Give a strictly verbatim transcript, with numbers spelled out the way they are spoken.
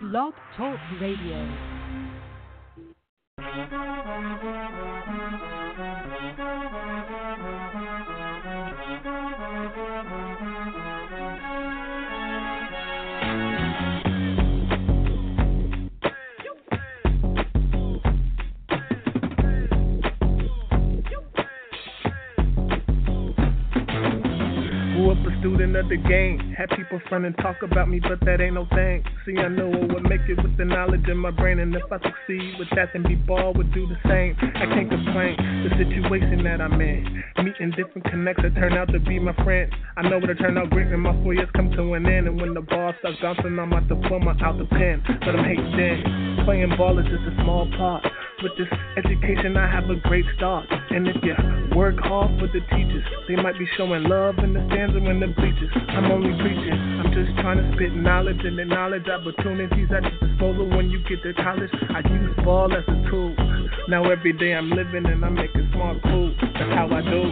Blog Talk Radio. Student of the game, had people front and talk about me, but that ain't no thing. See, I know I would make it with the knowledge in my brain, and if I succeed with that, then B-Ball would do the same. I can't complain, the situation that I'm in, meeting different connects that turn out to be my friends. I know it'll turn out great when my four years come to an end, and when the ball starts bouncing, I'm out the diploma, out the pen. But I'm hating then, playing ball is just a small part. With this education, I have a great start. And if you work hard for the teachers, they might be showing love in the stands and in the bleachers. I'm only preaching, I'm just trying to spit knowledge, and the knowledge opportunities at your disposal when you get to college. I use ball as a tool. Now every day I'm living and I'm making smart moves. That's how I do.